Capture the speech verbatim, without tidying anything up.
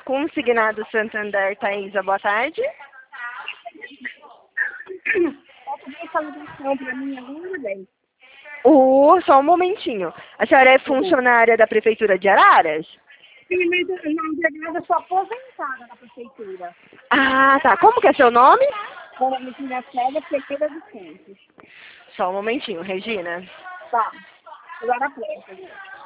Consignado Santander, Thaisa, boa tarde. Pode pedir essa ligação para mim alguma vez? Uh, só um momentinho. A senhora é funcionária da Prefeitura de Araras? Sim, mas na verdade eu sou aposentada da prefeitura. Ah, tá. Como que é seu nome? Como me tinha Célia, Pequena dos Santos. Só um momentinho, Regina. Tá. Agora presta.